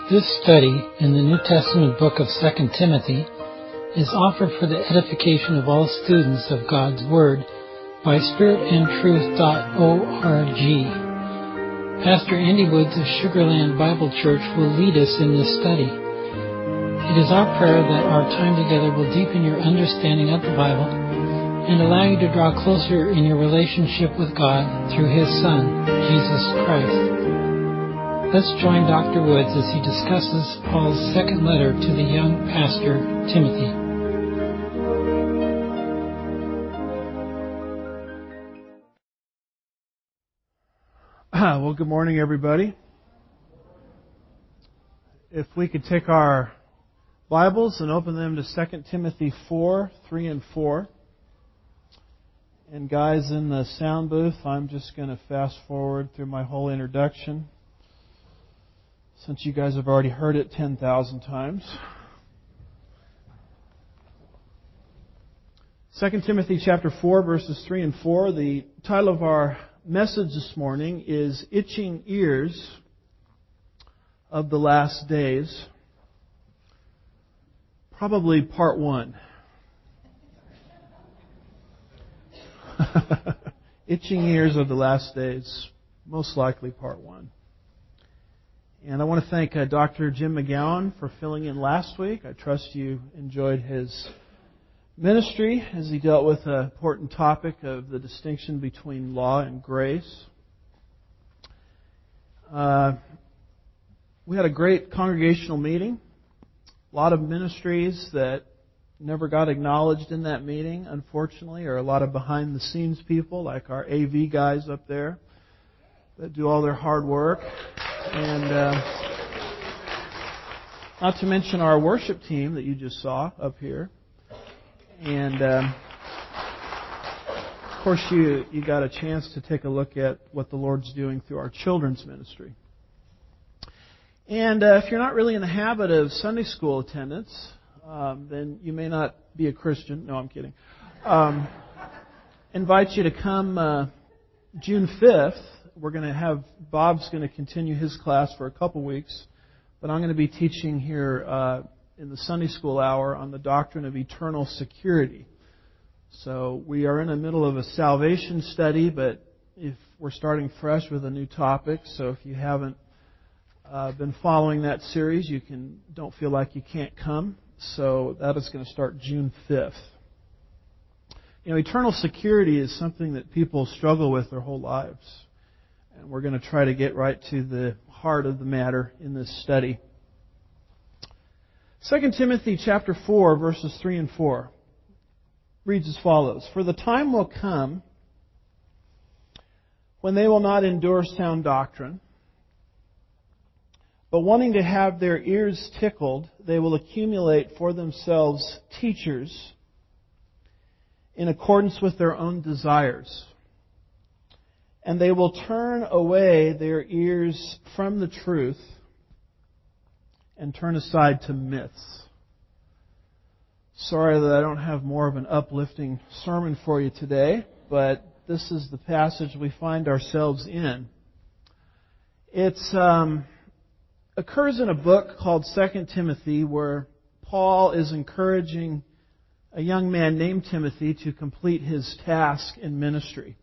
This study in the New Testament book of 2 Timothy is offered for the edification of all students of God's Word by spiritandtruth.org. Pastor Andy Woods of Sugarland Bible Church will lead us in this study. It is our prayer that our time together will deepen your understanding of the Bible and allow you to draw closer in your relationship with God through His Son, Jesus Christ. Let's join Dr. Woods as he discusses Paul's second letter to the young pastor, Timothy. Well, good morning, everybody. If we could take our Bibles and open them to 2 Timothy 4, 3 and 4. And guys in the sound booth, I'm just going to fast forward through my whole introduction, since you guys have already heard it 10,000 times. 2 Timothy chapter 4, verses 3 and 4. The title of our message this morning is Itching Ears of the Last Days. Probably part 1. Itching Ears of the Last Days. Most likely part 1. And I want to thank Dr. Jim McGowan for filling in last week. I trust you enjoyed his ministry as he dealt with an important topic of the distinction between law and grace. We had a great congregational meeting. A lot of ministries that never got acknowledged in that meeting, unfortunately, or a lot of behind-the-scenes people like our AV guys up there that do all their hard work. And not to mention our worship team that you just saw up here. And of course you got a chance to take a look at what the Lord's doing through our children's ministry. And if you're not really in the habit of Sunday school attendance, then you may not be a Christian. No, I'm kidding. Invite you to come June 5th. We're going to have, Bob's going to continue his class for a couple weeks, but I'm going to be teaching here in the Sunday school hour on the doctrine of eternal security. So we are in the middle of a salvation study, but if we're starting fresh with a new topic, so if you haven't been following that series, don't feel like you can't come. So that is going to start June 5th. You know, eternal security is something that people struggle with their whole lives. And we're going to try to get right to the heart of the matter in this study. 2 Timothy chapter 4, verses 3 and 4 reads as follows. For the time will come when they will not endure sound doctrine, but wanting to have their ears tickled, they will accumulate for themselves teachers in accordance with their own desires. And they will turn away their ears from the truth and turn aside to myths. Sorry that I don't have more of an uplifting sermon for you today, but this is the passage we find ourselves in. It occurs in a book called 2 Timothy, where Paul is encouraging a young man named Timothy to complete his task in ministry.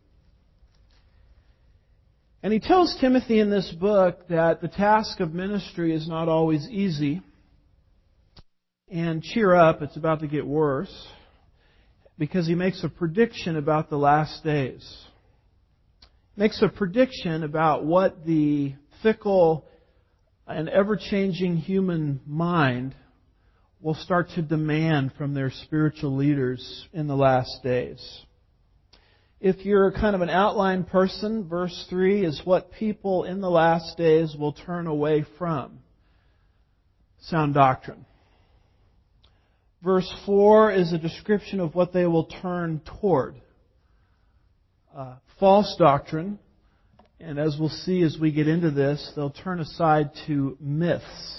And he tells Timothy in this book that the task of ministry is not always easy. And cheer up, it's about to get worse. Because he makes a prediction about the last days. Makes a prediction about what the fickle and ever-changing human mind will start to demand from their spiritual leaders in the last days. If you're kind of an outline person, verse 3 is what people in the last days will turn away from. Sound doctrine. Verse 4 is a description of what they will turn toward. False doctrine. And as we'll see as we get into this, they'll turn aside to myths.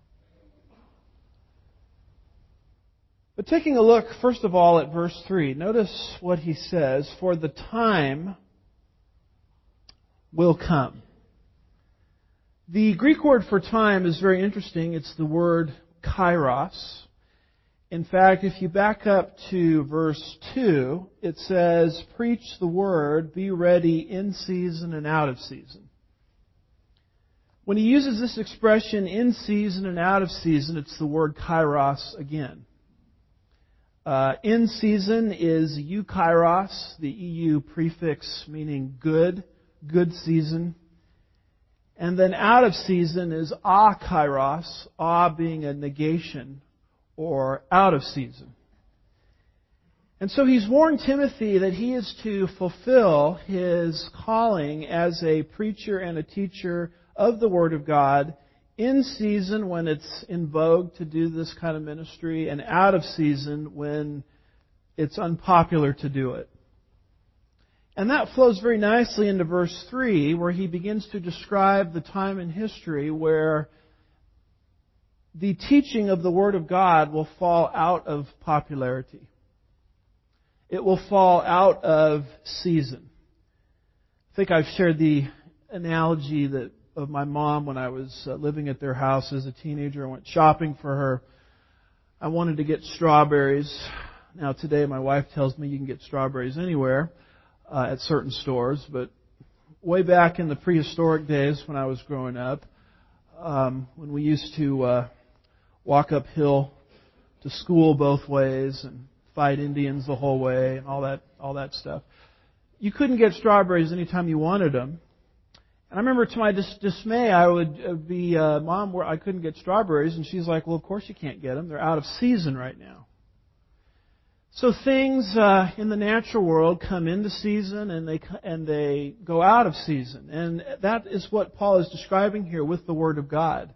But taking a look, first of all, at verse 3, notice what he says, for the time will come. The Greek word for time is very interesting. It's the word kairos. In fact, if you back up to verse 2, it says, "Preach the word, be ready in season and out of season." When he uses this expression, in season and out of season, it's the word kairos again. In season is eukairos, the EU prefix meaning good season. And then out of season is akairos, being a negation, or out of season. And so he's warned Timothy that he is to fulfill his calling as a preacher and a teacher of the Word of God in season when it's in vogue to do this kind of ministry, and out of season when it's unpopular to do it. And that flows very nicely into verse 3, where he begins to describe the time in history where the teaching of the Word of God will fall out of popularity. It will fall out of season. I think I've shared the analogy of my mom when I was living at their house as a teenager. I went shopping for her. I wanted to get strawberries. Now today my wife tells me you can get strawberries anywhere at certain stores, but way back in the prehistoric days when I was growing up, when we used to walk uphill to school both ways and fight Indians the whole way and all that stuff, you couldn't get strawberries anytime you wanted them. And I remember to my dismay, I would be, Mom, I couldn't get strawberries. And she's like, well, of course you can't get them. They're out of season right now. So things in the natural world come into season and they go out of season. And that is what Paul is describing here with the Word of God.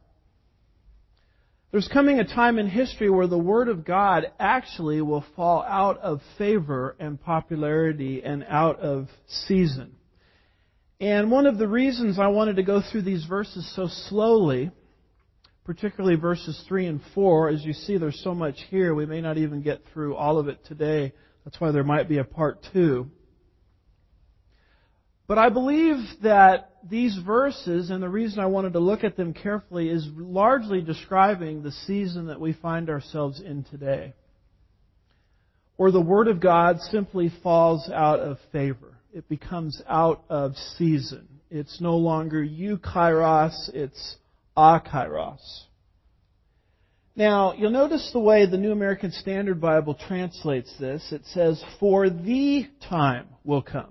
There's coming a time in history where the Word of God actually will fall out of favor and popularity and out of season. And one of the reasons I wanted to go through these verses so slowly, particularly verses 3 and 4, as you see there's so much here, we may not even get through all of it today. That's why there might be a part 2. But I believe that these verses, and the reason I wanted to look at them carefully, is largely describing the season that we find ourselves in today, where the Word of God simply falls out of favor. It becomes out of season. It's no longer eukairos, it's akairos. Now, you'll notice the way the New American Standard Bible translates this. It says, "For the time will come."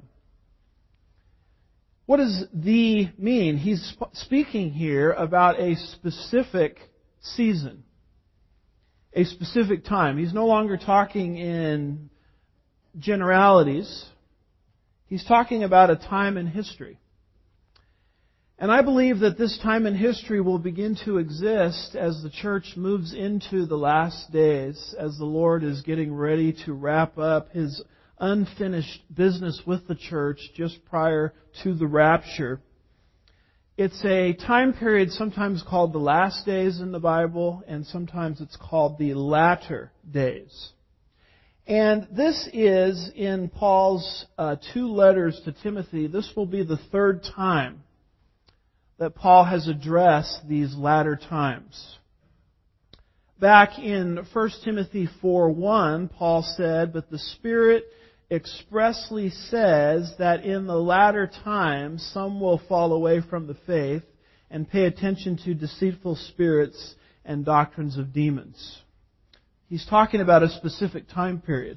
What does "the" mean? He's speaking here about a specific season, a specific time. He's no longer talking in generalities. He's talking about a time in history. And I believe that this time in history will begin to exist as the church moves into the last days, as the Lord is getting ready to wrap up His unfinished business with the church just prior to the rapture. It's a time period sometimes called the last days in the Bible, and sometimes it's called the latter days. And this is in Paul's 2 letters to Timothy. This will be the 3rd time that Paul has addressed these latter times. Back in 1 Timothy 4:1, Paul said, "But the Spirit expressly says that in the latter times some will fall away from the faith and pay attention to deceitful spirits and doctrines of demons." He's talking about a specific time period.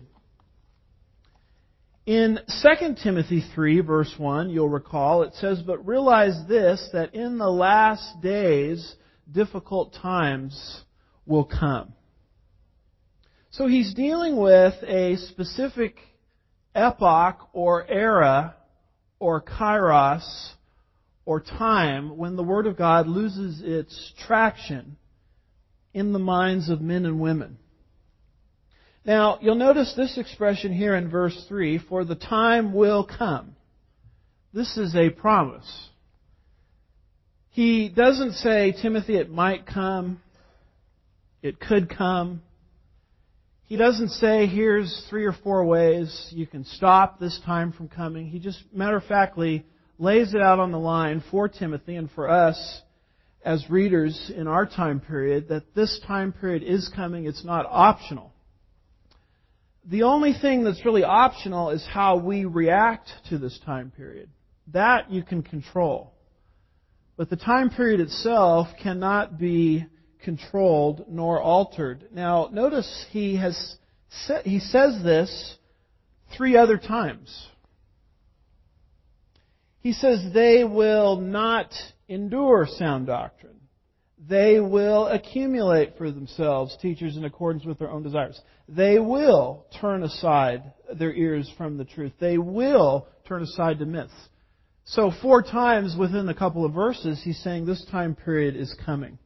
In 2 Timothy 3, verse 1, you'll recall, it says, "But realize this, that in the last days difficult times will come." So he's dealing with a specific epoch or era or kairos or time when the Word of God loses its traction in the minds of men and women. Now, you'll notice this expression here in verse 3, "For the time will come." This is a promise. He doesn't say, "Timothy, it might come. It could come." He doesn't say, "Here's 3 or 4 ways you can stop this time from coming." He just, matter of factly, lays it out on the line for Timothy and for us as readers in our time period, that this time period is coming. It's not optional. The only thing that's really optional is how we react to this time period. That you can control. But the time period itself cannot be controlled nor altered. Now, notice he says this 3 other times. He says they will not endure sound doctrine. They will accumulate for themselves teachers in accordance with their own desires. They will turn aside their ears from the truth. They will turn aside to myths. So 4 times within a couple of verses, he's saying this time period is coming.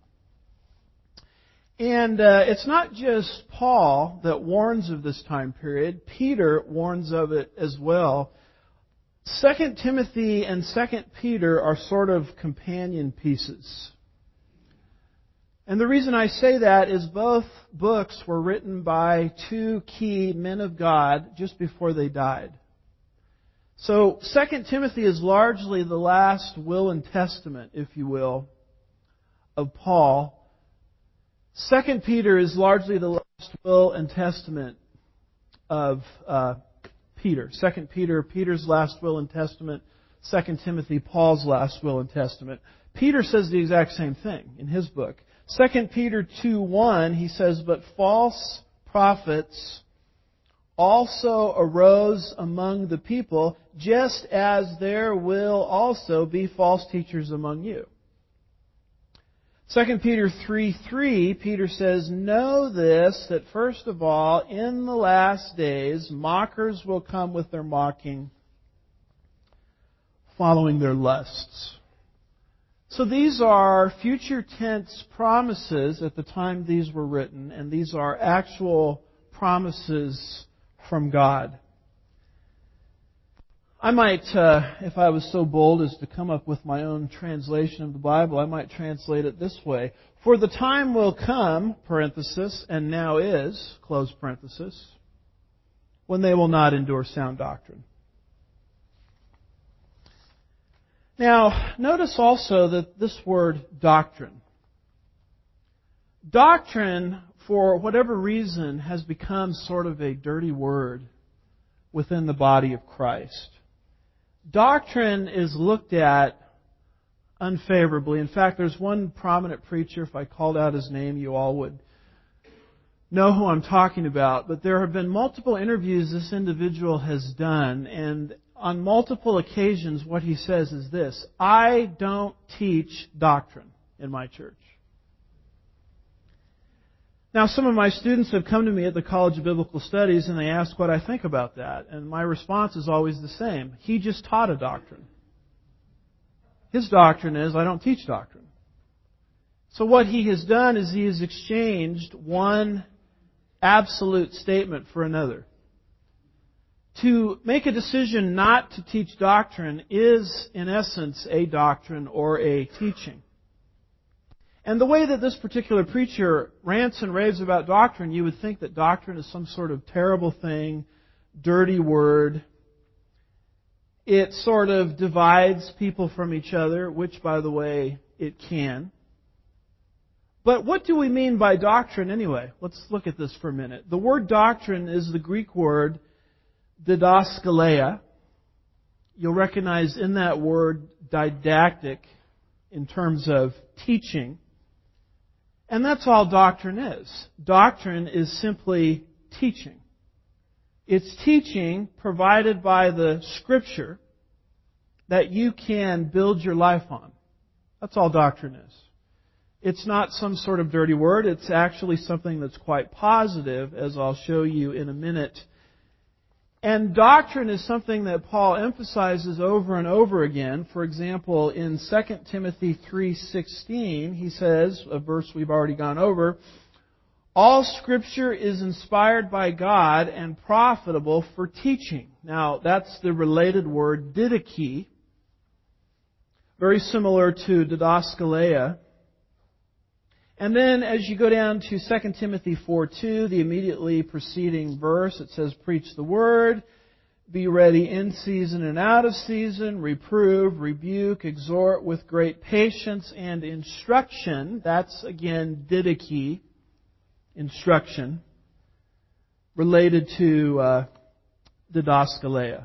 And it's not just Paul that warns of this time period. Peter warns of it as well. 2 Timothy and 2 Peter are sort of companion pieces. And the reason I say that is both books were written by 2 key men of God just before they died. So 2 Timothy is largely the last will and testament, if you will, of Paul. 2 Peter is largely the last will and testament of Peter. 2 Peter, Peter's last will and testament. 2 Timothy, Paul's last will and testament. Peter says the exact same thing in his book. 2 Peter 2:1, he says, "But false prophets also arose among the people, just as there will also be false teachers among you." 2 Peter 3:3, Peter says, "Know this, that first of all, in the last days, mockers will come with their mocking, following their lusts." So these are future tense promises at the time these were written, and these are actual promises from God. I might, if I was so bold as to come up with my own translation of the Bible, I might translate it this way. "For the time will come, parenthesis, and now is, close parenthesis, when they will not endure sound doctrine." Now, notice also that this word doctrine. Doctrine, for whatever reason, has become sort of a dirty word within the body of Christ. Doctrine is looked at unfavorably. In fact, there's one prominent preacher, if I called out his name, you all would know who I'm talking about. But there have been multiple interviews this individual has done, and on multiple occasions what he says is this: "I don't teach doctrine in my church." Now, some of my students have come to me at the College of Biblical Studies and they ask what I think about that. And my response is always the same. He just taught a doctrine. His doctrine is, I don't teach doctrine. So what he has done is he has exchanged one absolute statement for another. To make a decision not to teach doctrine is, in essence, a doctrine or a teaching. And the way that this particular preacher rants and raves about doctrine, you would think that doctrine is some sort of terrible thing, dirty word. It sort of divides people from each other, which, by the way, it can. But what do we mean by doctrine anyway? Let's look at this for a minute. The word doctrine is the Greek word didaskaleia. You'll recognize in that word didactic in terms of teaching. And that's all doctrine is. Doctrine is simply teaching. It's teaching provided by the Scripture that you can build your life on. That's all doctrine is. It's not some sort of dirty word. It's actually something that's quite positive, as I'll show you in a minute. And doctrine is something that Paul emphasizes over and over again. For example, in 2 Timothy 3:16, he says, a verse we've already gone over, "All Scripture is inspired by God and profitable for teaching." Now, that's the related word didache, very similar to didaskaleia. And then as you go down to 2 Timothy 4:2, the immediately preceding verse, it says, "Preach the word, be ready in season and out of season, reprove, rebuke, exhort with great patience and instruction. That's, again, didache, instruction, related to didaskaleia.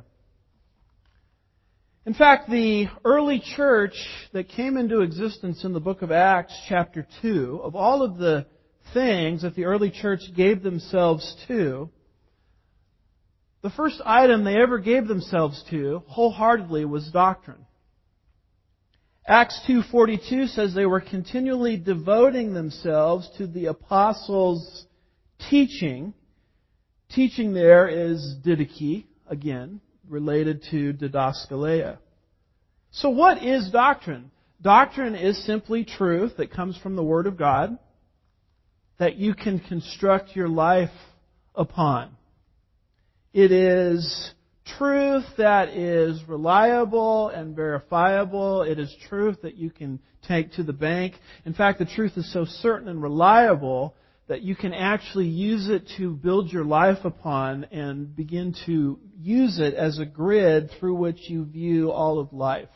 In fact, the early church that came into existence in the book of Acts, chapter 2, of all of the things that the early church gave themselves to, the first item they ever gave themselves to, wholeheartedly, was doctrine. Acts 2:42 says they were continually devoting themselves to the apostles' teaching. Teaching there is didache, again, related to didaskaleia. So what is doctrine? Doctrine is simply truth that comes from the Word of God that you can construct your life upon. It is truth that is reliable and verifiable. It is truth that you can take to the bank. In fact, the truth is so certain and reliable that you can actually use it to build your life upon and begin to use it as a grid through which you view all of life.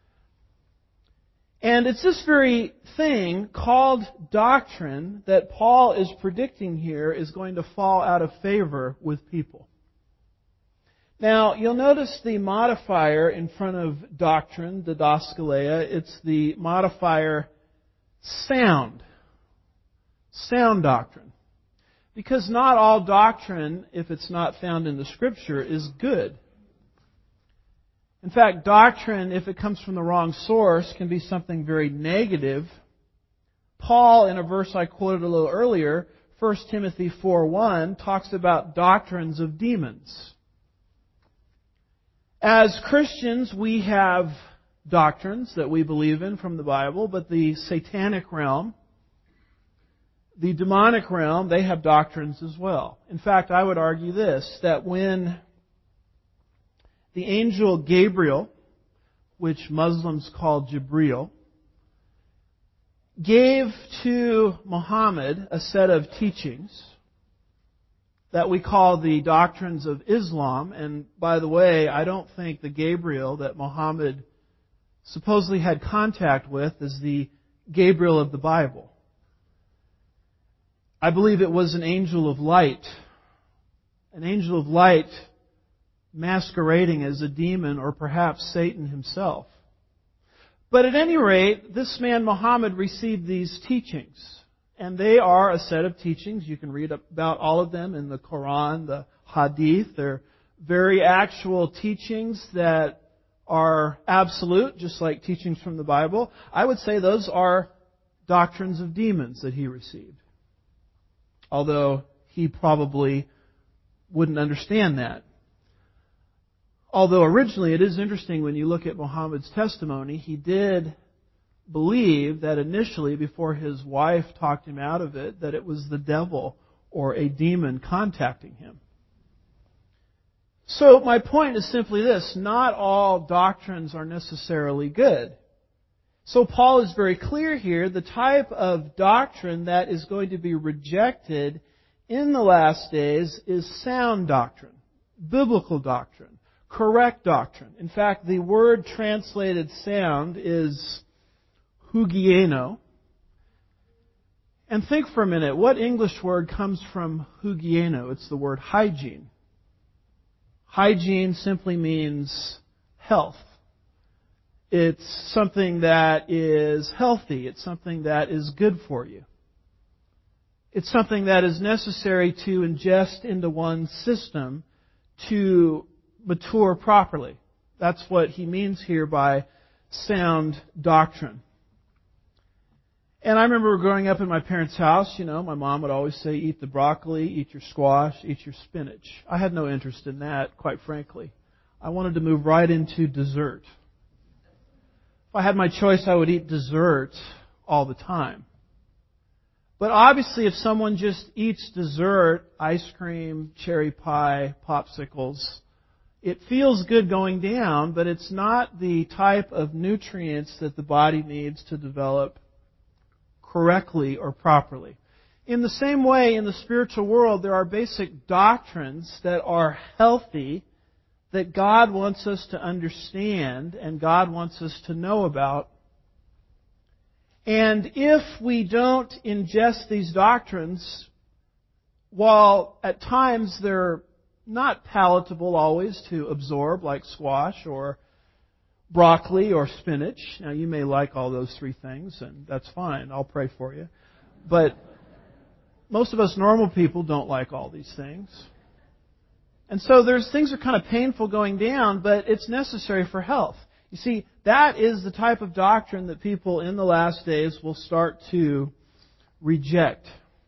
And it's this very thing called doctrine that Paul is predicting here is going to fall out of favor with people. Now, you'll notice the modifier in front of doctrine, didaskaleia. It's the modifier sound. Sound doctrine. Because not all doctrine, if it's not found in the Scripture, is good. In fact, doctrine, if it comes from the wrong source, can be something very negative. Paul, in a verse I quoted a little earlier, 1 Timothy 4:1, talks about doctrines of demons. As Christians, we have doctrines that we believe in from the Bible, but the satanic realm, the demonic realm, they have doctrines as well. In fact, I would argue this, that when the angel Gabriel, which Muslims call Jibreel, gave to Muhammad a set of teachings that we call the doctrines of Islam. And by the way, I don't think the Gabriel that Muhammad supposedly had contact with is the Gabriel of the Bible. I believe it was an angel of light. An angel of light masquerading as a demon or perhaps Satan himself. But at any rate, this man Muhammad received these teachings. And they are a set of teachings. You can read about all of them in the Quran, the Hadith. They're very actual teachings that are absolute, just like teachings from the Bible. I would say those are doctrines of demons that he received. Although he probably wouldn't understand that. Although originally it is interesting when you look at Muhammad's testimony, he did believe that initially, before his wife talked him out of it, that it was the devil or a demon contacting him. So my point is simply this: not all doctrines are necessarily good. So Paul is very clear here, the type of doctrine that is going to be rejected in the last days is sound doctrine, biblical doctrine, correct doctrine. In fact, the word translated sound is hugieno. And think for a minute, what English word comes from hugieno? It's the word hygiene. Hygiene simply means health. It's something that is healthy. It's something that is good for you. It's something that is necessary to ingest into one's system to mature properly. That's what he means here by sound doctrine. And I remember growing up in my parents' house, my mom would always say, eat the broccoli, eat your squash, eat your spinach. I had no interest in that, quite frankly. I wanted to move right into dessert. If I had my choice, I would eat dessert all the time. But obviously, if someone just eats dessert, ice cream, cherry pie, popsicles, it feels good going down, but it's not the type of nutrients that the body needs to develop correctly or properly. In the same way, in the spiritual world, there are basic doctrines that are healthy, that God wants us to understand and God wants us to know about. And if we don't ingest these doctrines, while at times they're not palatable always to absorb, like squash or broccoli or spinach. Now, you may like all those three things, and that's fine. I'll pray for you. But most of us normal people don't like all these things. And so there's things that are kind of painful going down, but it's necessary for health. You see, that is the type of doctrine that people in the last days will start to reject.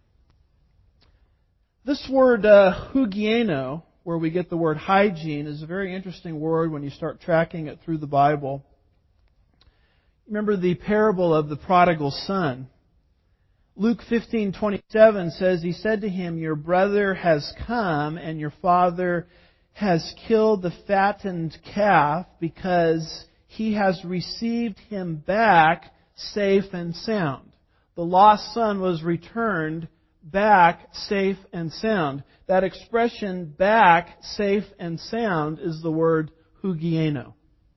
This word hugieno, where we get the word hygiene, is a very interesting word when you start tracking it through the Bible. Remember the parable of the prodigal son. Luke 15:27 says, He said to him, Your brother has come, and your father has killed the fattened calf, because he has received him back safe and sound. The lost son was returned back safe and sound. That expression, back safe and sound, is the word hugieno.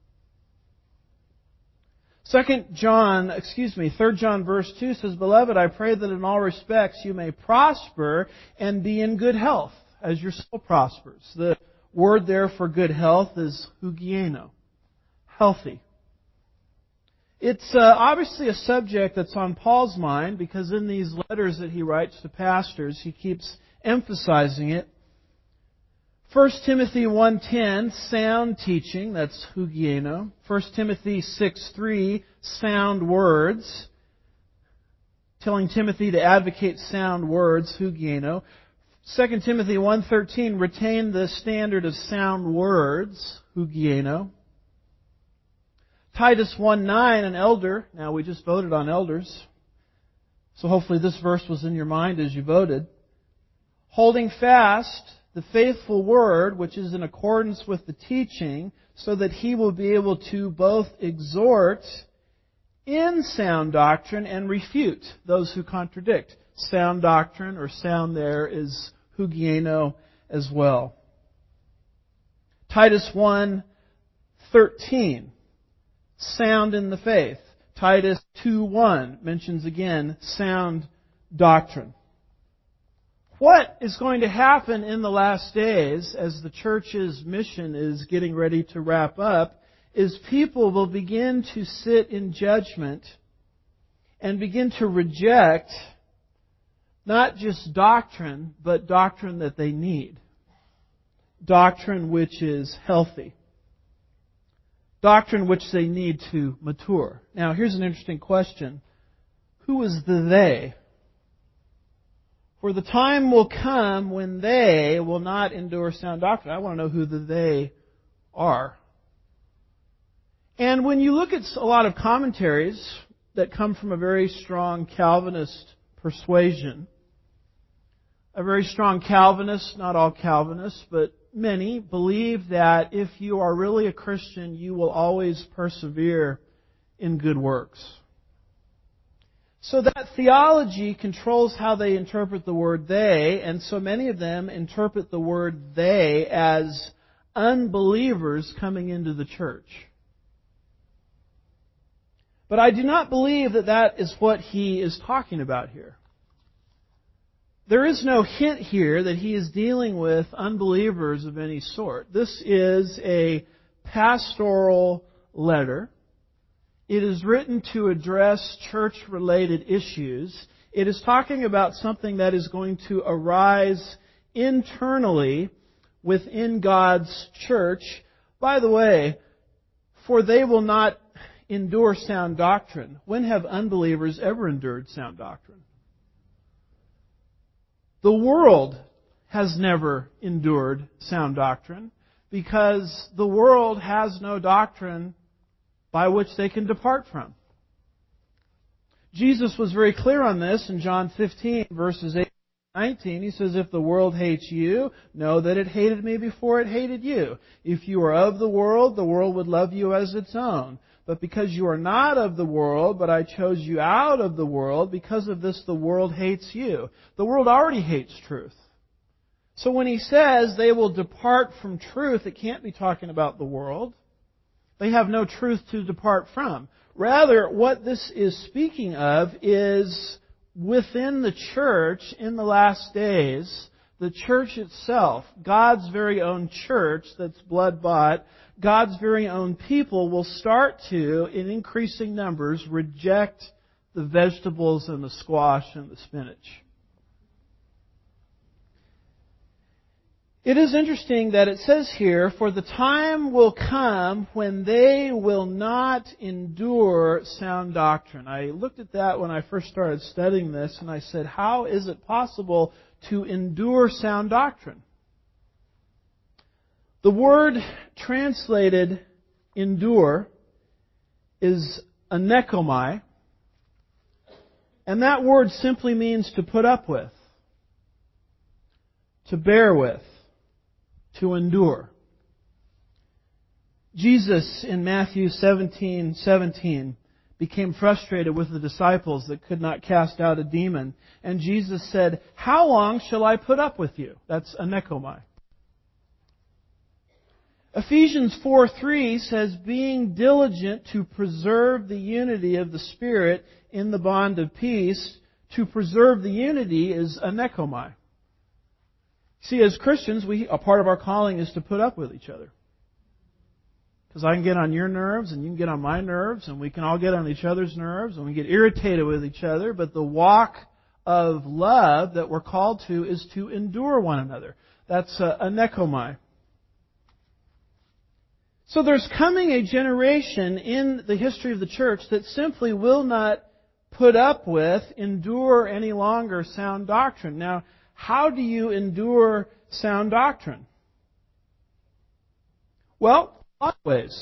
3 John verse 2 says, Beloved, I pray that in all respects you may prosper and be in good health, as your soul prospers. The word there for good health is hugieno, healthy. It's obviously a subject that's on Paul's mind, because in these letters that he writes to pastors, he keeps emphasizing it. 1 Timothy 1:10, sound teaching, that's hugieno. 1 Timothy 6:3, sound words, telling Timothy to advocate sound words, hugieno. 2 Timothy 1:13, retain the standard of sound words, hugieno. Titus 1:9, an elder. Now, we just voted on elders, so hopefully this verse was in your mind as you voted. Holding fast the faithful word, which is in accordance with the teaching, so that he will be able to both exhort in sound doctrine and refute those who contradict. Sound doctrine, or sound there, is hugieno as well. Titus 1:13, sound in the faith. Titus 2:1 mentions again sound doctrine. What is going to happen in the last days, as the church's mission is getting ready to wrap up, is people will begin to sit in judgment and begin to reject not just doctrine, but doctrine that they need. Doctrine which is healthy. Doctrine which they need to mature. Now, here's an interesting question. Who is the they? For the time will come when they will not endure sound doctrine. I want to know who the they are. And when you look at a lot of commentaries that come from a very strong Calvinist persuasion, a very strong Calvinist, not all Calvinists, but many, believe that if you are really a Christian, you will always persevere in good works. So that theology controls how they interpret the word they, and so many of them interpret the word they as unbelievers coming into the church. But I do not believe that that is what he is talking about here. There is no hint here that he is dealing with unbelievers of any sort. This is a pastoral letter. It is written to address church-related issues. It is talking about something that is going to arise internally within God's church. By the way, for they will not endure sound doctrine. When have unbelievers ever endured sound doctrine? The world has never endured sound doctrine, because the world has no doctrine by which they can depart from. Jesus was very clear on this in John 15, verses 8 and 19. He says, If the world hates you, know that it hated me before it hated you. If you are of the world would love you as its own. But because you are not of the world, but I chose you out of the world, because of this the world hates you. The world already hates truth. So when he says they will depart from truth, it can't be talking about the world. They have no truth to depart from. Rather, what this is speaking of is within the church in the last days, the church itself, God's very own church that's blood-bought, God's very own people will start to, in increasing numbers, reject the vegetables and the squash and the spinach. It is interesting that it says here, for the time will come when they will not endure sound doctrine. I looked at that when I first started studying this, and I said, how is it possible to endure sound doctrine? The word translated endure is anekomai, and that word simply means to put up with, to bear with, to endure. Jesus in Matthew 17:17 became frustrated with the disciples that could not cast out a demon. And Jesus said, "How long shall I put up with you?" That's anekomai. Ephesians 4:3 says, being diligent to preserve the unity of the Spirit in the bond of peace. To preserve the unity is anekomai. See, as Christians, a part of our calling is to put up with each other. Because I can get on your nerves and you can get on my nerves and we can all get on each other's nerves and we get irritated with each other. But the walk of love that we're called to is to endure one another. That's anekomai. So there's coming a generation in the history of the church that simply will not put up with, endure any longer sound doctrine. Now, how do you endure sound doctrine? Well, a lot of ways.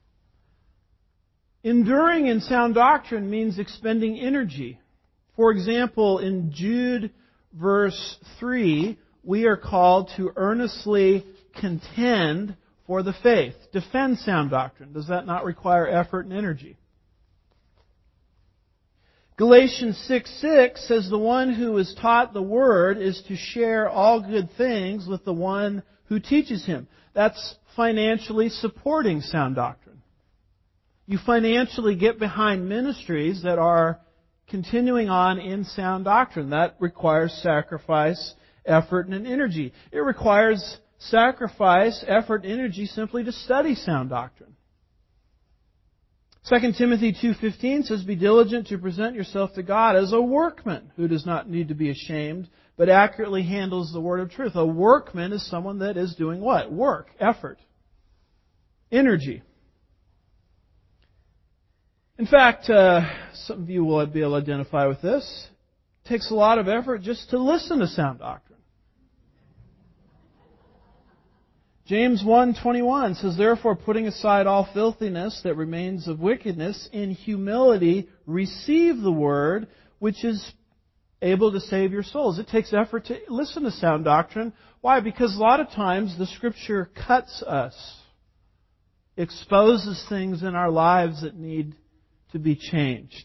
Enduring in sound doctrine means expending energy. For example, in Jude verse 3, we are called to earnestly contend for the faith. Defend sound doctrine. Does that not require effort and energy? Galatians 6:6 says the one who is taught the Word is to share all good things with the one who teaches him. That's financially supporting sound doctrine. You financially get behind ministries that are continuing on in sound doctrine. That requires sacrifice, effort, and energy. It requires sacrifice, effort, and energy simply to study sound doctrine. 2 Timothy 2:15 says, be diligent to present yourself to God as a workman who does not need to be ashamed, but accurately handles the word of truth. A workman is someone that is doing what? Work, effort, energy. In fact, some of you will be able to identify with this. It takes a lot of effort just to listen to sound doctrine. James 1:21 says, therefore, putting aside all filthiness that remains of wickedness, in humility receive the word, which is able to save your souls. It takes effort to listen to sound doctrine. Why? Because a lot of times the Scripture cuts us, exposes things in our lives that need to be changed.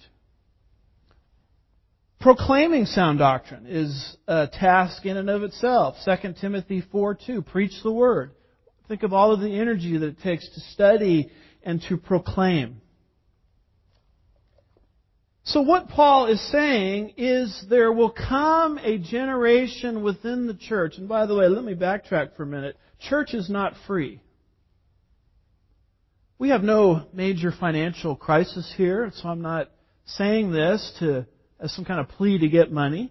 Proclaiming sound doctrine is a task in and of itself. 2 Timothy 4:2, preach the word. Think of all of the energy that it takes to study and to proclaim. So what Paul is saying is there will come a generation within the church. And by the way, let me backtrack for a minute. Church is not free. We have no major financial crisis here, so I'm not saying this as some kind of plea to get money.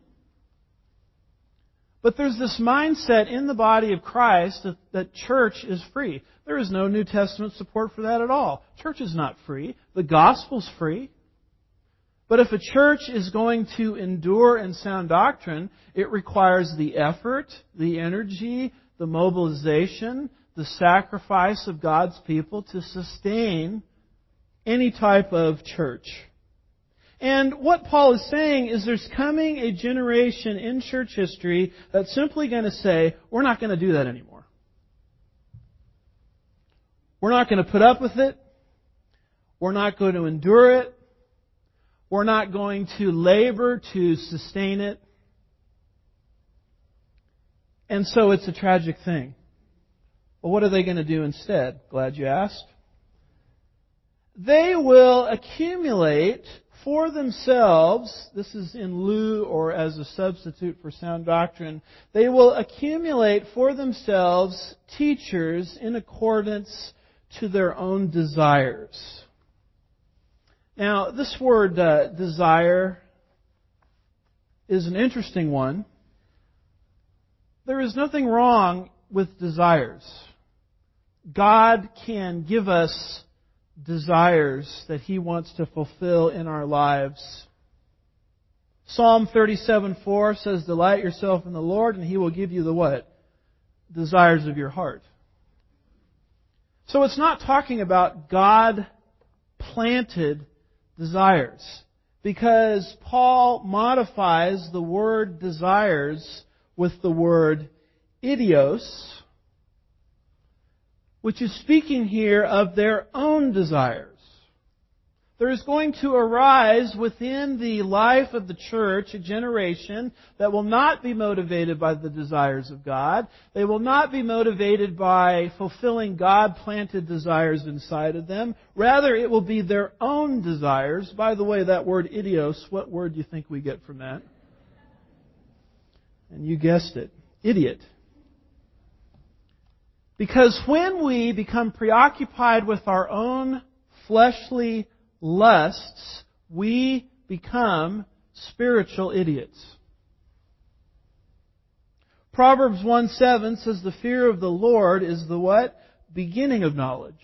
But there's this mindset in the body of Christ that church is free. There is no New Testament support for that at all. Church is not free. The gospel's free. But if a church is going to endure in sound doctrine, it requires the effort, the energy, the mobilization, the sacrifice of God's people to sustain any type of church. And what Paul is saying is there's coming a generation in church history that's simply going to say, we're not going to do that anymore. We're not going to put up with it. We're not going to endure it. We're not going to labor to sustain it. And so it's a tragic thing. Well, what are they going to do instead? Glad you asked. They will accumulate for themselves, this is in lieu or as a substitute for sound doctrine, they will accumulate for themselves teachers in accordance to their own desires. Now, this word desire is an interesting one. There is nothing wrong with desires. God can give us desires that He wants to fulfill in our lives. Psalm 37:4 says, "Delight yourself in the Lord, and He will give you the what? Desires of your heart." So it's not talking about God-planted desires, because Paul modifies the word desires with the word idios, which is speaking here of their own desires. There is going to arise within the life of the church a generation that will not be motivated by the desires of God. They will not be motivated by fulfilling God-planted desires inside of them. Rather, it will be their own desires. By the way, that word idios, what word do you think we get from that? And you guessed it, idiot. Because when we become preoccupied with our own fleshly lusts, we become spiritual idiots. Proverbs 1:7 says the fear of the Lord is the what? Beginning of knowledge.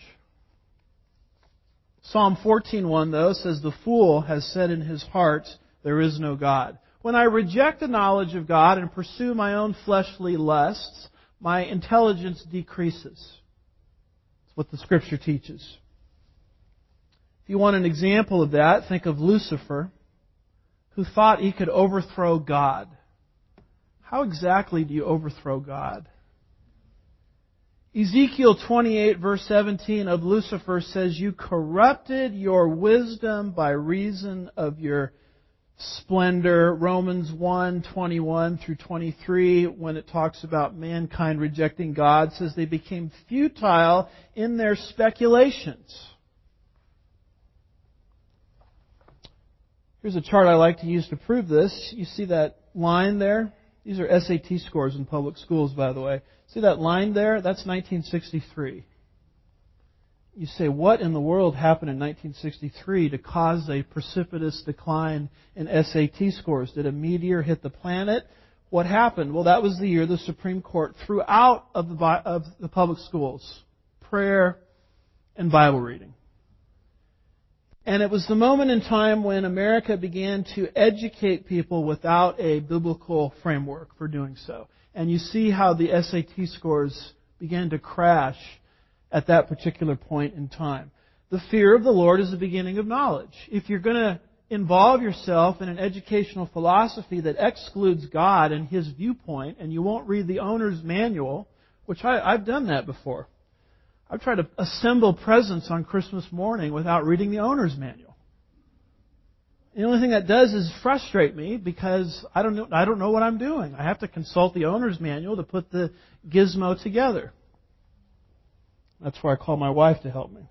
Psalm 14:1 though says the fool has said in his heart, there is no God. When I reject the knowledge of God and pursue my own fleshly lusts, my intelligence decreases. That's what the Scripture teaches. If you want an example of that, think of Lucifer, who thought he could overthrow God. How exactly do you overthrow God? Ezekiel 28 verse 17 of Lucifer says, "You corrupted your wisdom by reason of your splendor." Romans 1:21 through 23, when it talks about mankind rejecting God, says they became futile in their speculations. Here's a chart I like to use to prove this. You see that line there? These are SAT scores in public schools, by the way. See that line there? That's 1963. You say, what in the world happened in 1963 to cause a precipitous decline in SAT scores? Did a meteor hit the planet? What happened? Well, that was the year the Supreme Court threw out of the public schools prayer and Bible reading. And it was the moment in time when America began to educate people without a biblical framework for doing so. And you see how the SAT scores began to crash at that particular point in time. The fear of the Lord is the beginning of knowledge. If you're going to involve yourself in an educational philosophy that excludes God and His viewpoint, and you won't read the owner's manual, which I've done that before. I've tried to assemble presents on Christmas morning without reading the owner's manual. The only thing that does is frustrate me because I don't know what I'm doing. I have to consult the owner's manual to put the gizmo together. That's where I call my wife to help me.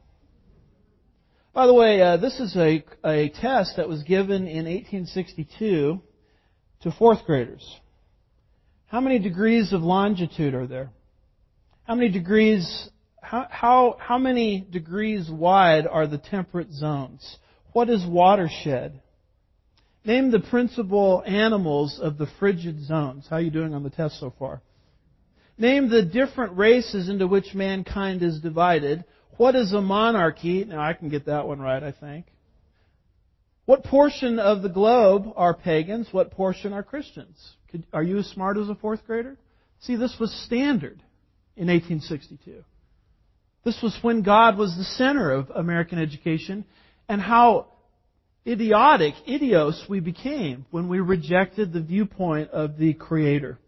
By the way, this is a test that was given in 1862 to fourth graders. How many degrees of longitude are there? How many degrees? How many degrees wide are the temperate zones? What is watershed? Name the principal animals of the frigid zones. How are you doing on the test so far? Name the different races into which mankind is divided. What is a monarchy? Now, I can get that one right, I think. What portion of the globe are pagans? What portion are Christians? Are you as smart as a fourth grader? See, this was standard in 1862. This was when God was the center of American education, and how idiotic, idios we became when we rejected the viewpoint of the Creator.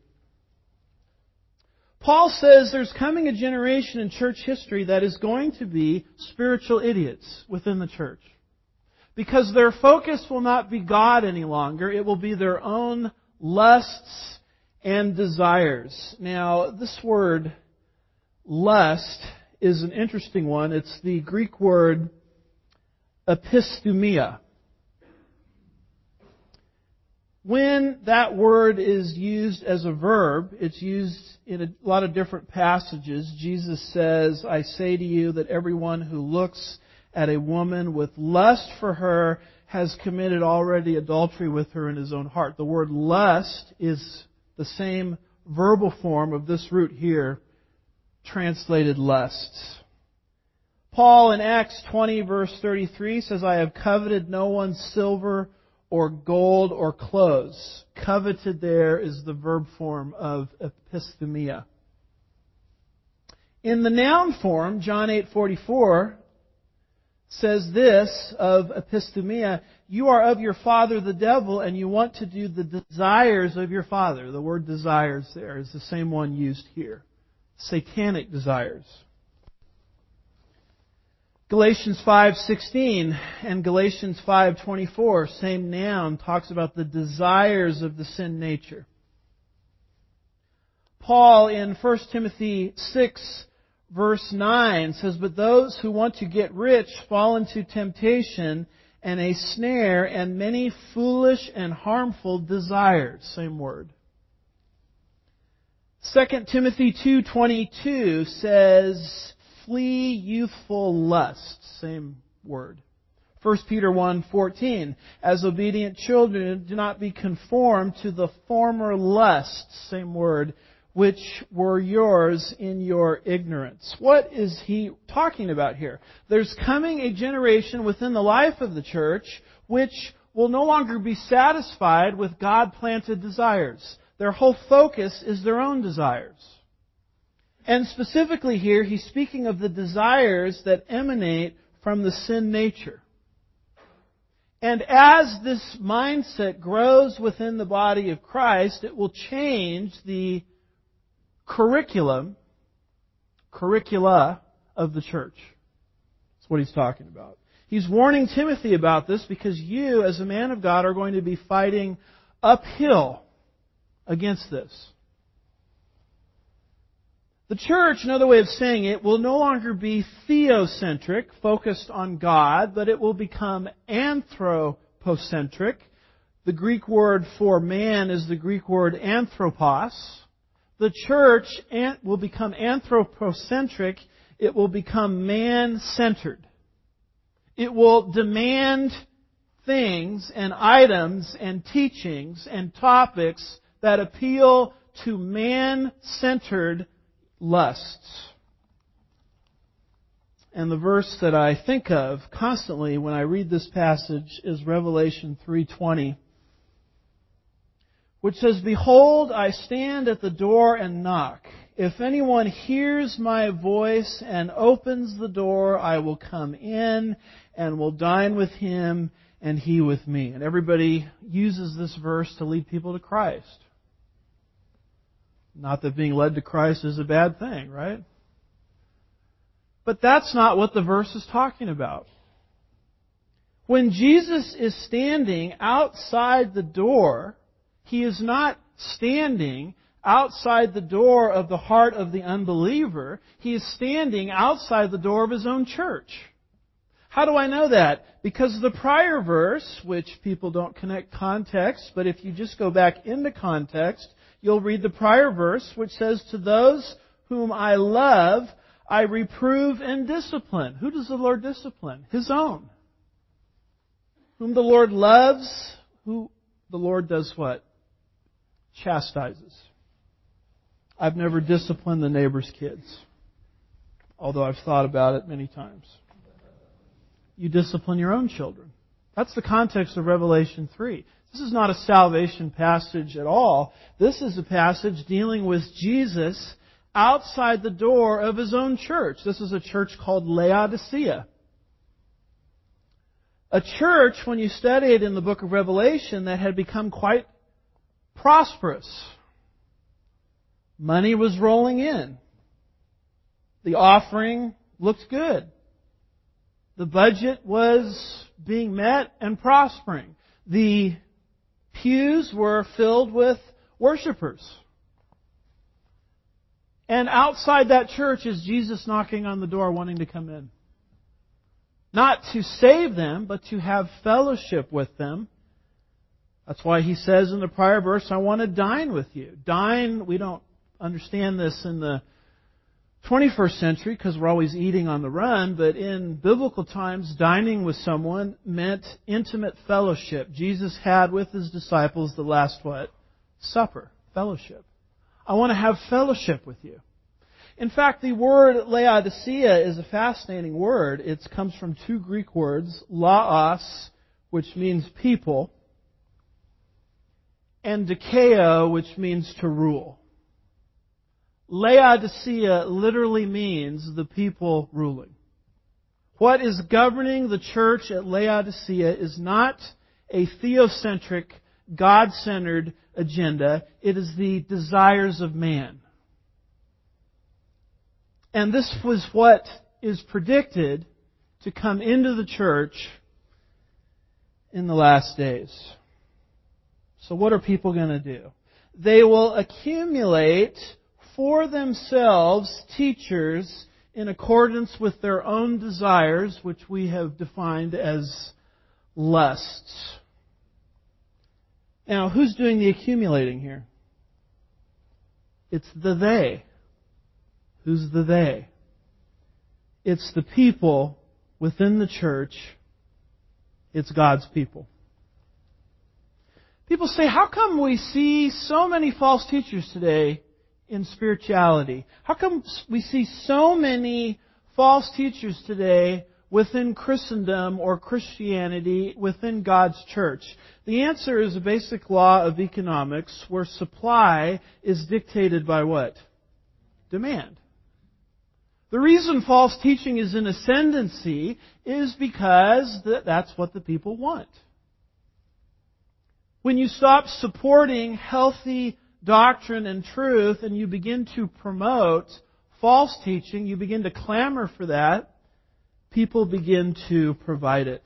Paul says there's coming a generation in church history that is going to be spiritual idiots within the church. Because their focus will not be God any longer. It will be their own lusts and desires. Now, this word lust is an interesting one. It's the Greek word episthumia. When that word is used as a verb, it's used in a lot of different passages. Jesus says, I say to you that everyone who looks at a woman with lust for her has committed already adultery with her in his own heart. The word lust is the same verbal form of this root here, translated lusts. Paul in Acts 20 verse 33 says, I have coveted no one's silver or gold or clothes. Coveted there is the verb form of episthumia. In the noun form, John 8:44 says this of episthumia, you are of your father the devil and you want to do the desires of your father. The word desires there is the same one used here. Satanic desires. Galatians 5:16 and Galatians 5:24, same noun, talks about the desires of the sin nature. Paul in 1 Timothy 6 verse 9 says, but those who want to get rich fall into temptation and a snare and many foolish and harmful desires. Same word. 2 Timothy 2:22 says, flee youthful lusts. Same word. 1 Peter 1:14, as obedient children, do not be conformed to the former lusts. Same word. Which were yours in your ignorance. What is he talking about here? There's coming a generation within the life of the church which will no longer be satisfied with God-planted desires. Their whole focus is their own desires. And specifically here, he's speaking of the desires that emanate from the sin nature. And as this mindset grows within the body of Christ, it will change the curricula of the church. That's what he's talking about. He's warning Timothy about this because you, as a man of God, are going to be fighting uphill against this. The church, another way of saying it, will no longer be theocentric, focused on God, but it will become anthropocentric. The Greek word for man is the Greek word anthropos. The church will become anthropocentric. It will become man-centered. It will demand things and items and teachings and topics that appeal to man-centered lusts. And the verse that I think of constantly when I read this passage is Revelation 3:20. Which says, behold, I stand at the door and knock. If anyone hears my voice and opens the door, I will come in and will dine with him and he with me. And everybody uses this verse to lead people to Christ. Not that being led to Christ is a bad thing, right? But that's not what the verse is talking about. When Jesus is standing outside the door, He is not standing outside the door of the heart of the unbeliever. He is standing outside the door of His own church. How do I know that? Because the prior verse, which people don't connect context, but if you just go back into context, you'll read the prior verse, which says, to those whom I love, I reprove and discipline. Who does the Lord discipline? His own. Whom the Lord loves, who the Lord does what? Chastises. I've never disciplined the neighbor's kids, although I've thought about it many times. You discipline your own children. That's the context of Revelation 3. This is not a salvation passage at all. This is a passage dealing with Jesus outside the door of His own church. This is a church called Laodicea. A church, when you study it in the book of Revelation, that had become quite prosperous. Money was rolling in. The offering looked good. The budget was being met and prospering. The pews were filled with worshipers. And outside that church is Jesus knocking on the door wanting to come in. Not to save them, but to have fellowship with them. That's why He says in the prior verse, I want to dine with you. Dine, we don't understand this in the 21st century because we're always eating on the run, but in biblical times, dining with someone meant intimate fellowship. Jesus had with His disciples the last what? Supper. Fellowship. I want to have fellowship with you. In fact, the word Laodicea is a fascinating word. It comes from two Greek words, laos, which means people, and dikeo, which means to rule. Laodicea literally means the people ruling. What is governing the church at Laodicea is not a theocentric, God-centered agenda. It is the desires of man. And this was what is predicted to come into the church in the last days. So what are people going to do? They will accumulate for themselves teachers in accordance with their own desires, which we have defined as lusts. Now, who's doing the accumulating here? It's the they. Who's the they? It's the people within the church. It's God's people. People say, how come we see so many false teachers today in spirituality? How come we see so many false teachers today within Christendom or Christianity within God's church? The answer is a basic law of economics where supply is dictated by what? Demand. The reason false teaching is in ascendancy is because that's what the people want. When you stop supporting healthy doctrine and truth and you begin to promote false teaching, you begin to clamor for that, people begin to provide it.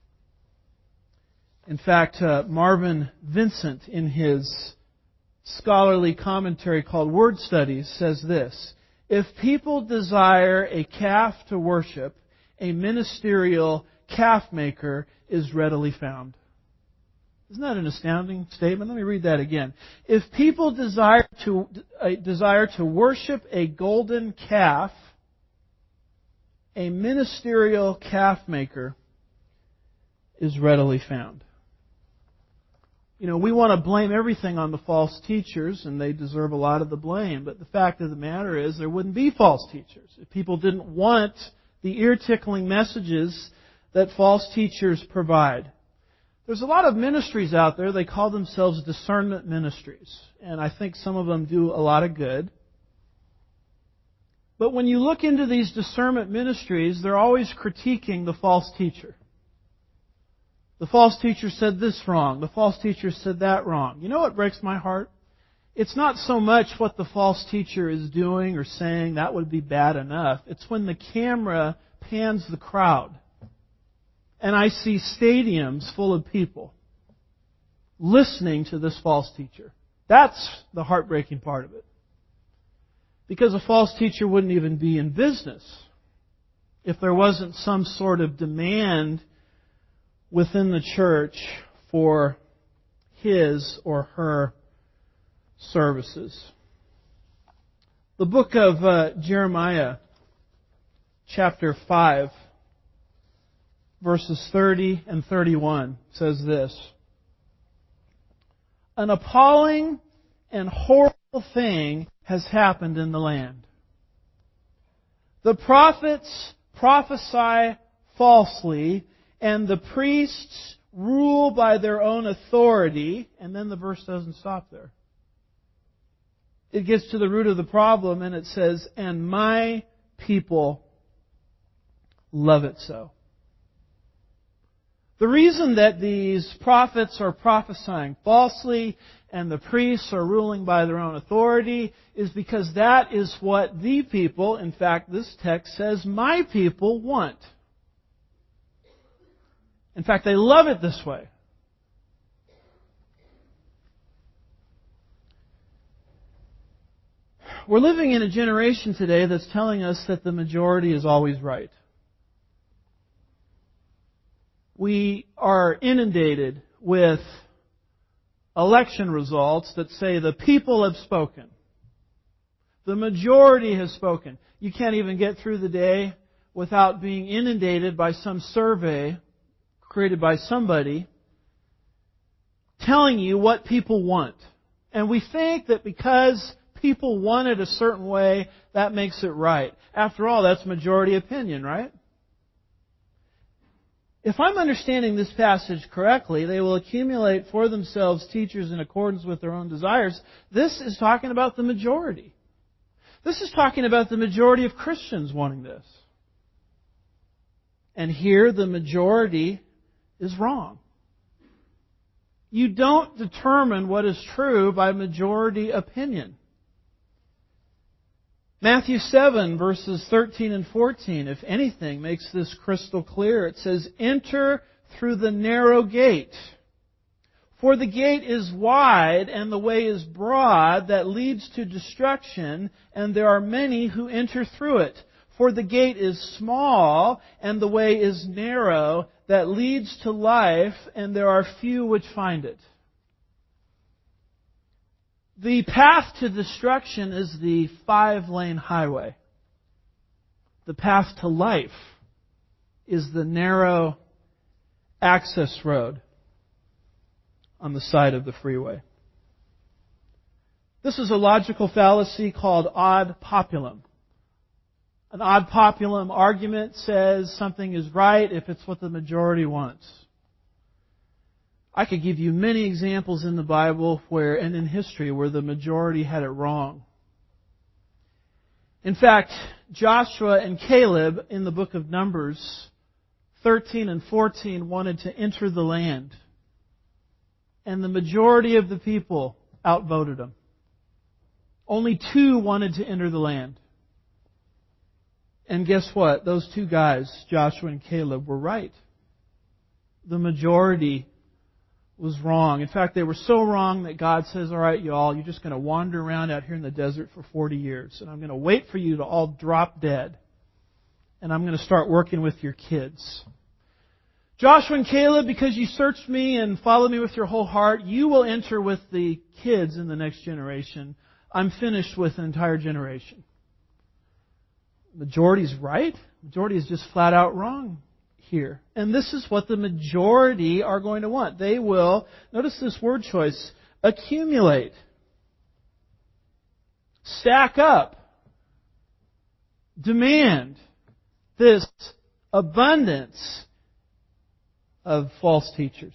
In fact, Marvin Vincent, in his scholarly commentary called Word Studies, says this: if people desire a calf to worship, a ministerial calf maker is readily found. Isn't that an astounding statement? Let me read that again. If people desire to worship a golden calf, a ministerial calf maker is readily found. You know, we want to blame everything on the false teachers, and they deserve a lot of the blame. But the fact of the matter is, there wouldn't be false teachers if people didn't want the ear-tickling messages that false teachers provide. There's a lot of ministries out there. They call themselves discernment ministries. And I think some of them do a lot of good. But when you look into these discernment ministries, they're always critiquing the false teacher. The false teacher said this wrong. The false teacher said that wrong. You know what breaks my heart? It's not so much what the false teacher is doing or saying. That would be bad enough. It's when the camera pans the crowd and I see stadiums full of people listening to this false teacher. That's the heartbreaking part of it. Because a false teacher wouldn't even be in business if there wasn't some sort of demand within the church for his or her services. The book of Jeremiah, chapter 5, verses 30 and 31 says this: an appalling and horrible thing has happened in the land. The prophets prophesy falsely, and the priests rule by their own authority. And then the verse doesn't stop there. It gets to the root of the problem, and it says, and my people love it so. The reason that these prophets are prophesying falsely and the priests are ruling by their own authority is because that is what the people, in fact, this text says, my people want. In fact, they love it this way. We're living in a generation today that's telling us that the majority is always right. We are inundated with election results that say the people have spoken. The majority has spoken. You can't even get through the day without being inundated by some survey created by somebody telling you what people want. And we think that because people want it a certain way, that makes it right. After all, that's majority opinion, right? If I'm understanding this passage correctly, they will accumulate for themselves teachers in accordance with their own desires. This is talking about the majority. This is talking about the majority of Christians wanting this. And here the majority is wrong. You don't determine what is true by majority opinion. Matthew 7, verses 13 and 14, if anything, makes this crystal clear. It says, "Enter through the narrow gate. For the gate is wide and the way is broad that leads to destruction, and there are many who enter through it. For the gate is small and the way is narrow that leads to life, and there are few which find it." The path to destruction is the 5-lane highway. The path to life is the narrow access road on the side of the freeway. This is a logical fallacy called ad populum. An ad populum argument says something is right if it's what the majority wants. I could give you many examples in the Bible and in history where the majority had it wrong. In fact, Joshua and Caleb in the book of Numbers 13 and 14 wanted to enter the land. And the majority of the people outvoted them. Only 2 wanted to enter the land. And guess what? Those 2 guys, Joshua and Caleb, were right. The majority was wrong. In fact, they were so wrong that God says, "All right, y'all, you're just going to wander around out here in the desert for 40 years. And I'm going to wait for you to all drop dead. And I'm going to start working with your kids. Joshua and Caleb, because you searched me and followed me with your whole heart, you will enter with the kids in the next generation. I'm finished with an entire generation." Majority's right. Majority is just flat out wrong here. And this is what the majority are going to want. They will, notice this word choice, accumulate, stack up, demand this abundance of false teachers.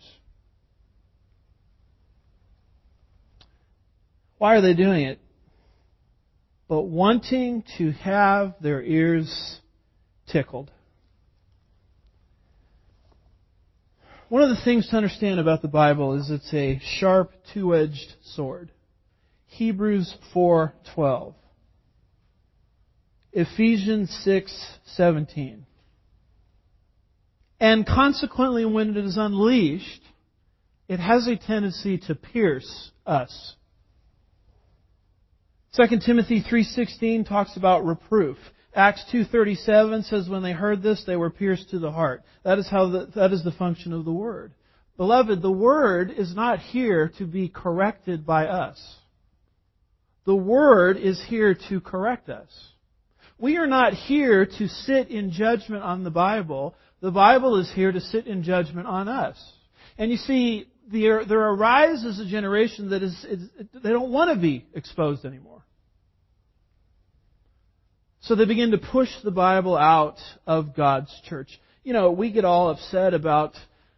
Why are they doing it? But wanting to have their ears tickled. One of the things to understand about the Bible is it's a sharp, two-edged sword. Hebrews 4:12. Ephesians 6:17. And consequently, when it is unleashed, it has a tendency to pierce us. 2 Timothy 3:16 talks about reproof. Acts 2:37 says when they heard this, they were pierced to the heart. That is the function of the Word. Beloved, the Word is not here to be corrected by us. The Word is here to correct us. We are not here to sit in judgment on the Bible. The Bible is here to sit in judgment on us. And you see, there arises a generation that they don't want to be exposed anymore. So they begin to push the Bible out of God's church. You know, we get all upset about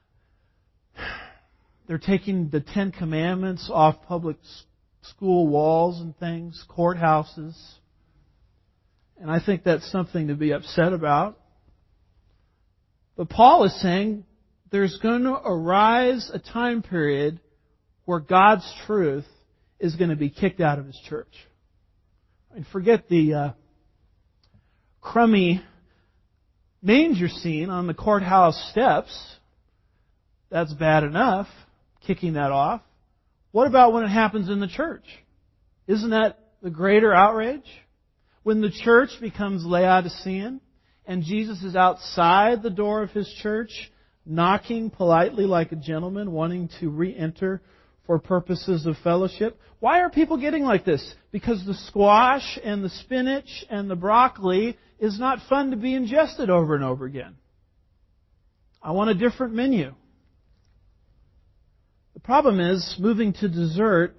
they're taking the 10 Commandments off public school walls and things, courthouses. And I think that's something to be upset about. But Paul is saying there's going to arise a time period where God's truth is going to be kicked out of His church. And forget the crummy manger scene on the courthouse steps. That's bad enough, kicking that off. What about when it happens in the church? Isn't that the greater outrage? When the church becomes Laodicean and Jesus is outside the door of His church, knocking politely like a gentleman, wanting to re-enter for purposes of fellowship. Why are people getting like this? Because the squash and the spinach and the broccoli is not fun to be ingested over and over again. I want a different menu. The problem is, moving to dessert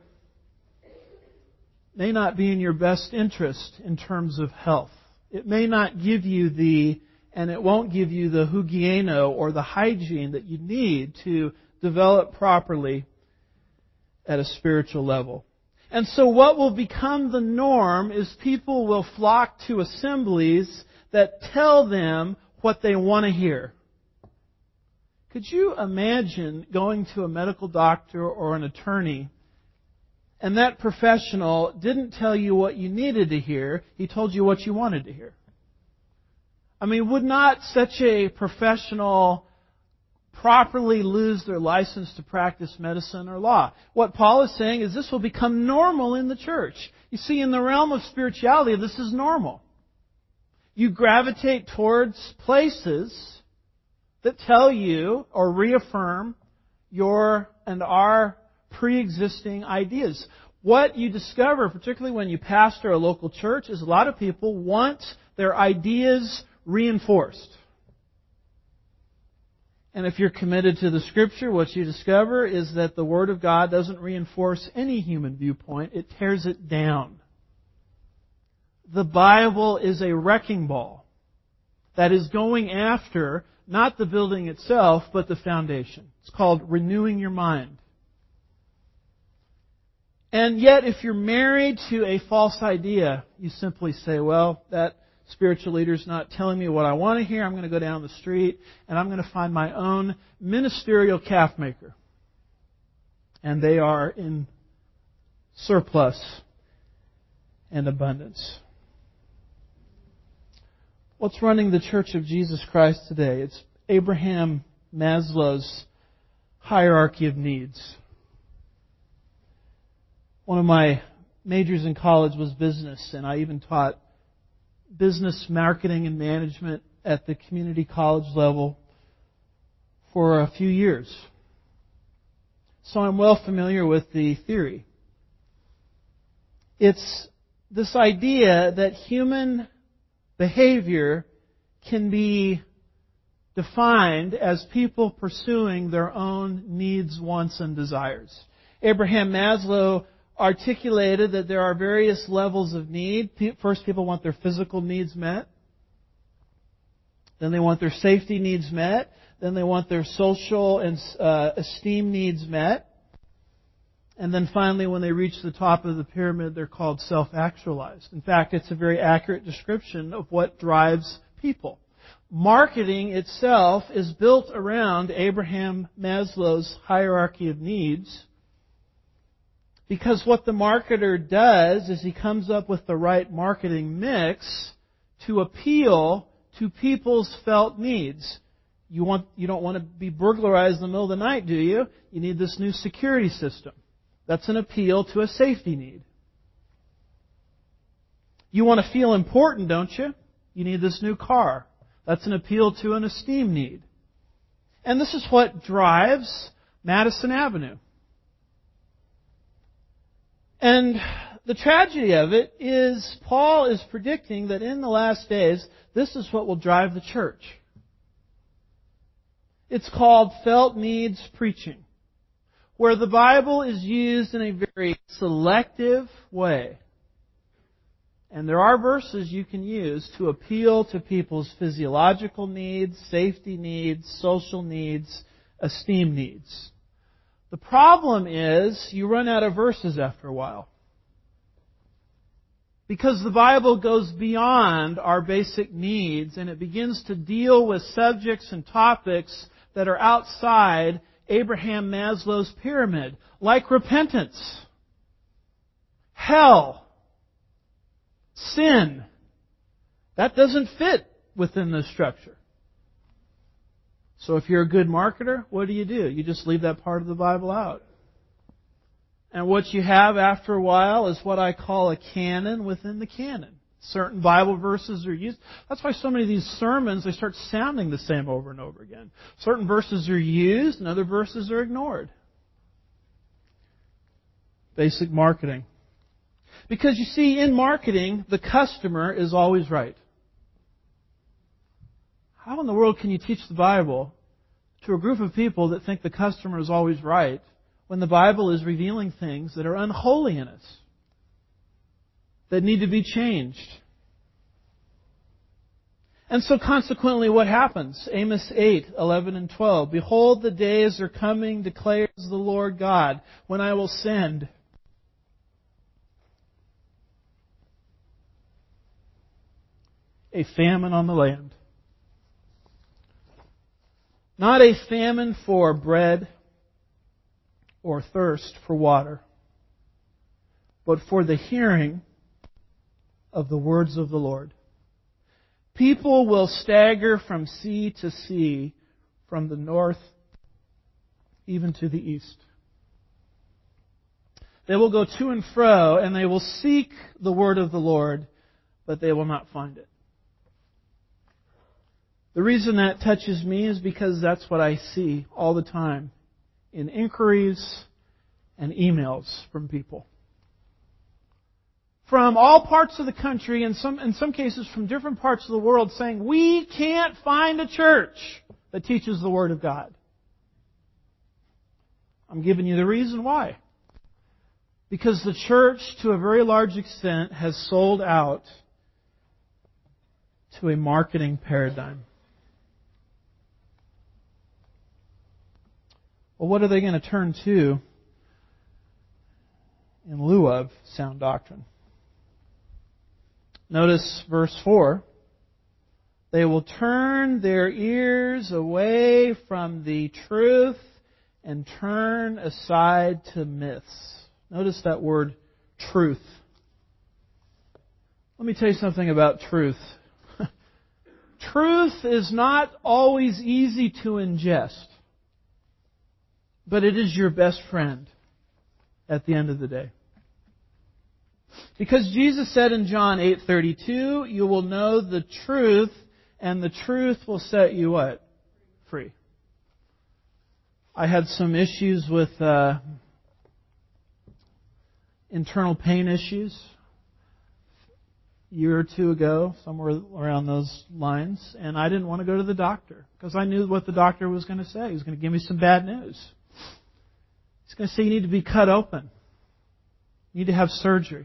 may not be in your best interest in terms of health. It may not give you and it won't give you the hygieno or the hygiene that you need to develop properly at a spiritual level. And so what will become the norm is people will flock to assemblies that tell them what they want to hear. Could you imagine going to a medical doctor or an attorney and that professional didn't tell you what you needed to hear, he told you what you wanted to hear? I mean, would not such a professional properly lose their license to practice medicine or law? What Paul is saying is this will become normal in the church. You see, in the realm of spirituality, this is normal. You gravitate towards places that tell you or reaffirm your and our pre-existing ideas. What you discover, particularly when you pastor a local church, is a lot of people want their ideas reinforced. And if you're committed to the Scripture, what you discover is that the Word of God doesn't reinforce any human viewpoint. It tears it down. The Bible is a wrecking ball that is going after not the building itself, but the foundation. It's called renewing your mind. And yet, if you're married to a false idea, you simply say, well, that spiritual leader's not telling me what I want to hear. I'm going to go down the street and I'm going to find my own ministerial calf maker. And they are in surplus and abundance. What's running the Church of Jesus Christ today? It's Abraham Maslow's hierarchy of needs. One of my majors in college was business, and I even taught business marketing and management at the community college level for a few years. So I'm well familiar with the theory. It's this idea that human behavior can be defined as people pursuing their own needs, wants, and desires. Abraham Maslow articulated that there are various levels of need. First, people want their physical needs met. Then they want their safety needs met. Then they want their social and esteem needs met. And then finally, when they reach the top of the pyramid, they're called self-actualized. In fact, it's a very accurate description of what drives people. Marketing itself is built around Abraham Maslow's hierarchy of needs, because what the marketer does is he comes up with the right marketing mix to appeal to people's felt needs. You don't want to be burglarized in the middle of the night, do you? You need this new security system. That's an appeal to a safety need. You want to feel important, don't you? You need this new car. That's an appeal to an esteem need. And this is what drives Madison Avenue. And the tragedy of it is Paul is predicting that in the last days, this is what will drive the church. It's called felt needs preaching, where the Bible is used in a very selective way. And there are verses you can use to appeal to people's physiological needs, safety needs, social needs, esteem needs. The problem is you run out of verses after a while. Because the Bible goes beyond our basic needs and it begins to deal with subjects and topics that are outside Abraham Maslow's pyramid, like repentance, hell, sin. That doesn't fit within this structure. So if you're a good marketer, what do? You just leave that part of the Bible out. And what you have after a while is what I call a canon within the canon. Certain Bible verses are used. That's why so many of these sermons, they start sounding the same over and over again. Certain verses are used and other verses are ignored. Basic marketing. Because you see, in marketing, the customer is always right. How in the world can you teach the Bible to a group of people that think the customer is always right when the Bible is revealing things that are unholy in us, that need to be changed? And so consequently what happens? Amos 8:11 and 12. Behold, the days are coming, declares the Lord God, when I will send a famine on the land. Not a famine for bread or thirst for water, but for the hearing of the words of the Lord. People will stagger from sea to sea, from the north even to the east. They will go to and fro, and they will seek the word of the Lord, but they will not find it. The reason that touches me is because that's what I see all the time in inquiries and emails from people. From all parts of the country, and in some cases from different parts of the world, saying, we can't find a church that teaches the Word of God. I'm giving you the reason why. Because the church, to a very large extent, has sold out to a marketing paradigm. Well, what are they going to turn to in lieu of sound doctrine? Notice verse 4. They will turn their ears away from the truth and turn aside to myths. Notice that word, truth. Let me tell you something about truth. Truth is not always easy to ingest, but it is your best friend at the end of the day. Because Jesus said in John 8:32, you will know the truth, and the truth will set you what? Free. I had some issues with internal pain issues a year or two ago, somewhere around those lines, and I didn't want to go to the doctor because I knew what the doctor was going to say. He was going to give me some bad news. He's going to say you need to be cut open. You need to have surgery.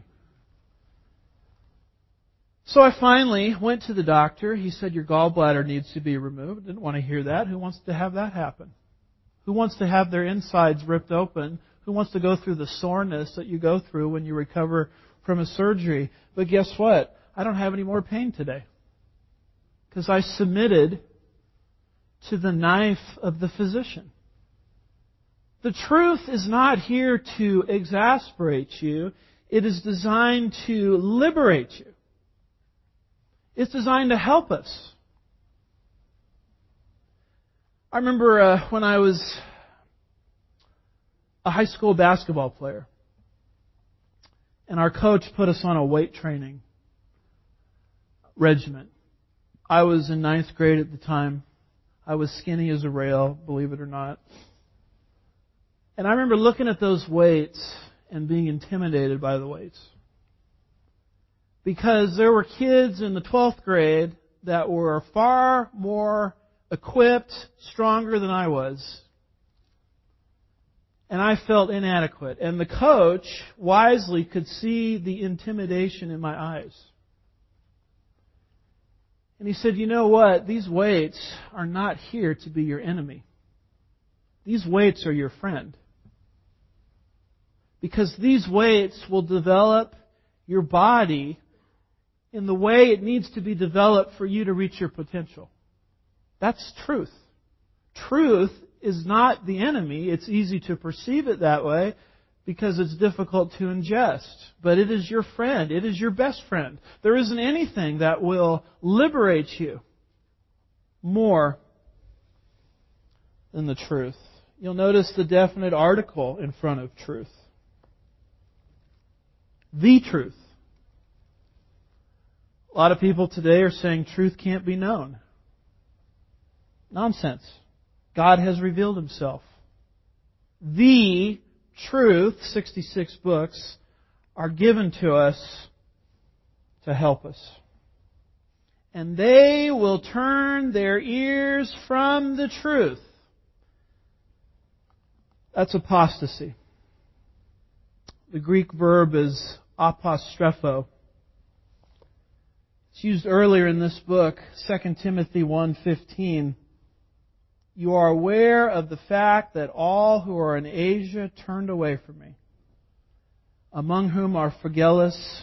So I finally went to the doctor. He said, your gallbladder needs to be removed. I didn't want to hear that. Who wants to have that happen? Who wants to have their insides ripped open? Who wants to go through the soreness that you go through when you recover from a surgery? But guess what? I don't have any more pain today. Because I submitted to the knife of the physician. The truth is not here to exasperate you. It is designed to liberate you. It's designed to help us. I remember when I was a high school basketball player, and our coach put us on a weight training regimen. I was in 9th grade at the time. I was skinny as a rail, believe it or not. And I remember looking at those weights and being intimidated by the weights. Because there were kids in the 12th grade that were far more equipped, stronger than I was. And I felt inadequate. And the coach wisely could see the intimidation in my eyes. And he said, you know what? These weights are not here to be your enemy. These weights are your friend. Because these weights will develop your body in the way it needs to be developed for you to reach your potential. That's truth. Truth is not the enemy. It's easy to perceive it that way because it's difficult to ingest. But it is your friend. It is your best friend. There isn't anything that will liberate you more than the truth. You'll notice the definite article in front of truth. the truth. A lot of people today are saying truth can't be known. Nonsense. God has revealed Himself. The truth, 66 books, are given to us to help us. And they will turn their ears from the truth. That's apostasy. The Greek verb is apostrepho. It's used earlier in this book, 2 Timothy 1:15. You are aware of the fact that all who are in Asia turned away from me, among whom are Phygellus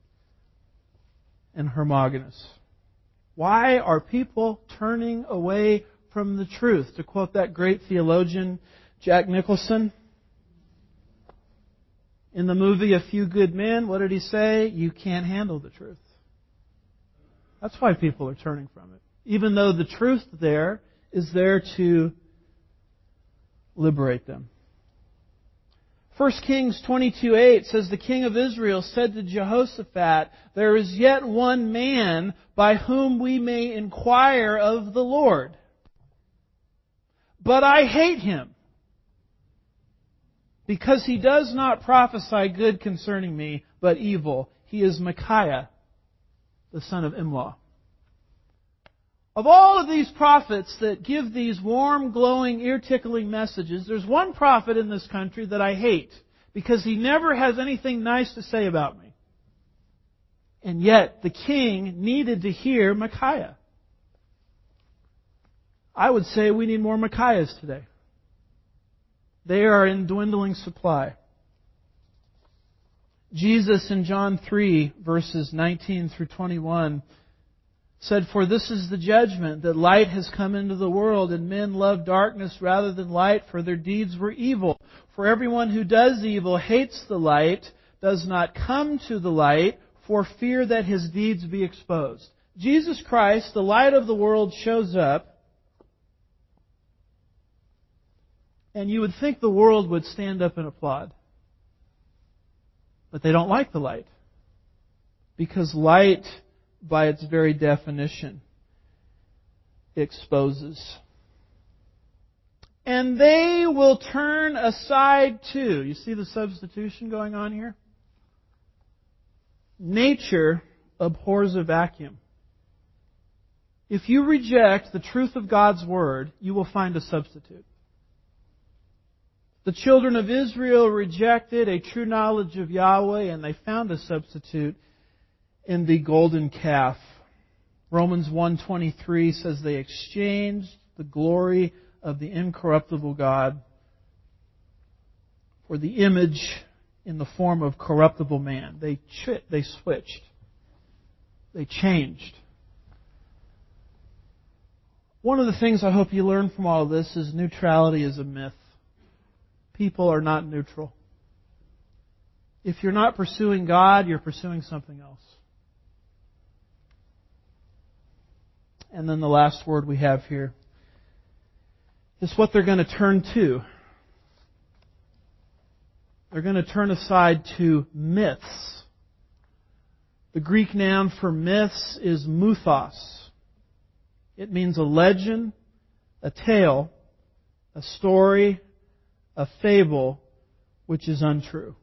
and Hermogenes. Why are people turning away from the truth? To quote that great theologian, Jack Nicholson, in the movie A Few Good Men, what did he say? You can't handle the truth. That's why people are turning from it. Even though the truth there is there to liberate them. 1 Kings 22:8 says, the king of Israel said to Jehoshaphat, there is yet one man by whom we may inquire of the Lord. But I hate him, because he does not prophesy good concerning me, but evil. He is Micaiah, the son of Imlah. Of all of these prophets that give these warm, glowing, ear-tickling messages, there's one prophet in this country that I hate, because he never has anything nice to say about me. And yet, the king needed to hear Micaiah. I would say we need more Micaiahs today. They are in dwindling supply. Jesus in John 3, verses 19 through 21, said, for this is the judgment, that light has come into the world, and men love darkness rather than light, for their deeds were evil. For everyone who does evil hates the light, does not come to the light, for fear that his deeds be exposed. Jesus Christ, the light of the world, shows up, and you would think the world would stand up and applaud. But they don't like the light. Because light, by its very definition, exposes. And they will turn aside too. You see the substitution going on here? Nature abhors a vacuum. If you reject the truth of God's Word, you will find a substitute. The children of Israel rejected a true knowledge of Yahweh, and they found a substitute in the golden calf. Romans 1:23 says they exchanged the glory of the incorruptible God for the image in the form of corruptible man. They switched. They changed. One of the things I hope you learn from all of this is neutrality is a myth. People are not neutral. If you're not pursuing God, you're pursuing something else. And then the last word we have here is what they're going to turn to. They're going to turn aside to myths. The Greek noun for myths is muthos. It means a legend, a tale, a story, a fable, which is untrue.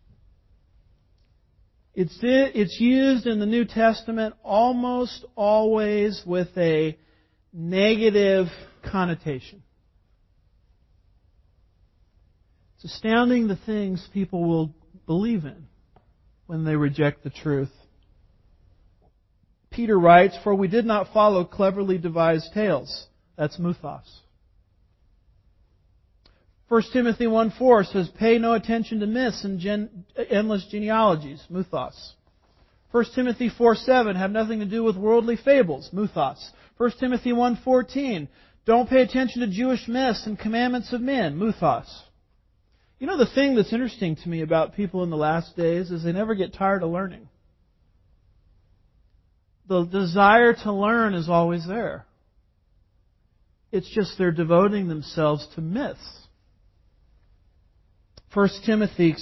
It's used in the New Testament almost always with a negative connotation. It's astounding the things people will believe in when they reject the truth. Peter writes, for we did not follow cleverly devised tales. That's muthos. 1 Timothy 1:4 says, pay no attention to myths and endless genealogies. Muthos. 1 Timothy 4:7, have nothing to do with worldly fables. Muthos. 1 Timothy 1:14, don't pay attention to Jewish myths and commandments of men. Muthos. You know, the thing that's interesting to me about people in the last days is they never get tired of learning. The desire to learn is always there. It's just they're devoting themselves to myths. 2 Timothy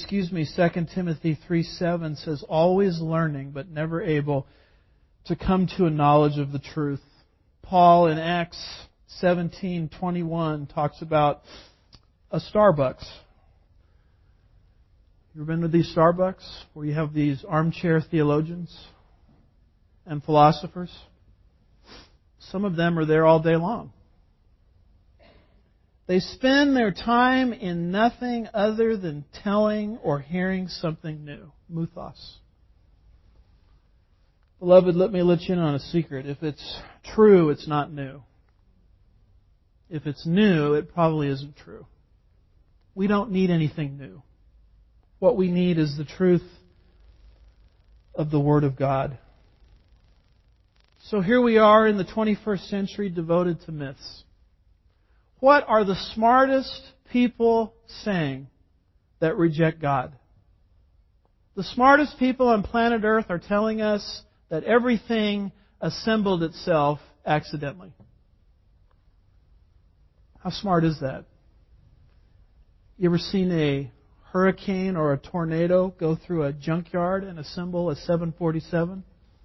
3:7 says, always learning but never able to come to a knowledge of the truth. Paul in Acts 17:21 talks about a Starbucks. You ever been to these Starbucks where you have these armchair theologians and philosophers? Some of them are there all day long. They spend their time in nothing other than telling or hearing something new. Muthos. Beloved, let me let you in on a secret. If it's true, it's not new. If it's new, it probably isn't true. We don't need anything new. What we need is the truth of the Word of God. So here we are in the 21st century devoted to myths. What are the smartest people saying that reject God? The smartest people on planet Earth are telling us that everything assembled itself accidentally. How smart is that? You ever seen a hurricane or a tornado go through a junkyard and assemble a 747?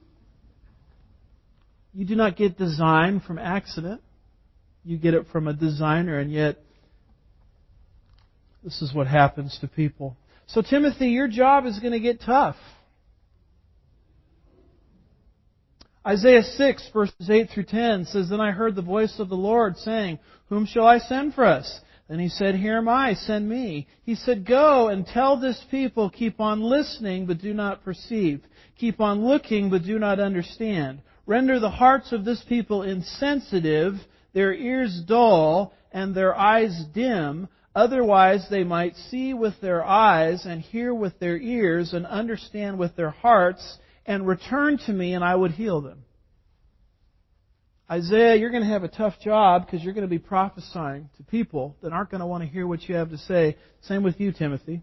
You do not get design from accident. You get it from a designer, and yet this is what happens to people. So Timothy, your job is going to get tough. Isaiah 6, verses 8 through 10 says, Then I heard the voice of the Lord saying, Whom shall I send for us? Then He said, Here am I, send me. He said, Go and tell this people, keep on listening, but do not perceive. Keep on looking, but do not understand. Render the hearts of this people insensitive, their ears dull, and their eyes dim. Otherwise they might see with their eyes, and hear with their ears, and understand with their hearts, and return to me, and I would heal them. Isaiah, you're going to have a tough job because you're going to be prophesying to people that aren't going to want to hear what you have to say. Same with you, Timothy.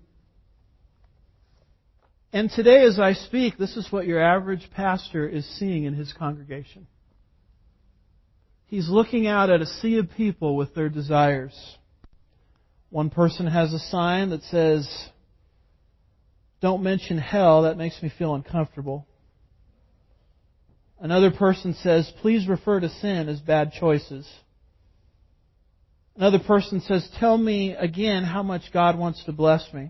And today as I speak, this is what your average pastor is seeing in his congregation. He's looking out at a sea of people with their desires. One person has a sign that says, Don't mention hell, that makes me feel uncomfortable. Another person says, Please refer to sin as bad choices. Another person says, Tell me again how much God wants to bless me.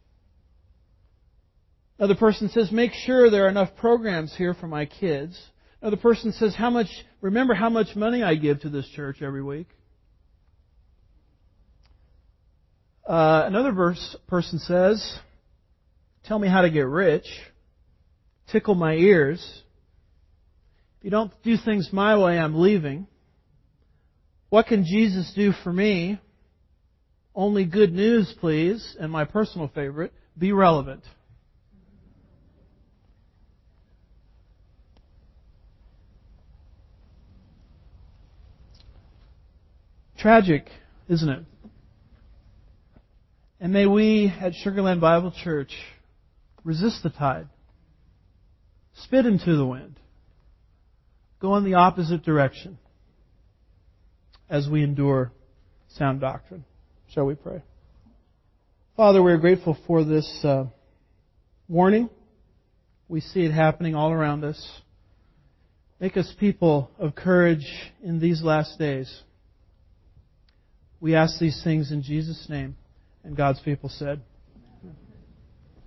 Another person says, Make sure there are enough programs here for my kids. Another person says, Remember how much money I give to this church every week. Another person says, Tell me how to get rich. Tickle my ears. If you don't do things my way, I'm leaving. What can Jesus do for me? Only good news, please. And my personal favorite, be relevant. Tragic, isn't it? And may we at Sugarland Bible Church resist the tide, spit into the wind, go in the opposite direction as we endure sound doctrine. Shall we pray? Father, we are grateful for this warning. We see it happening all around us. Make us people of courage in these last days. We ask these things in Jesus' name. And God's people said,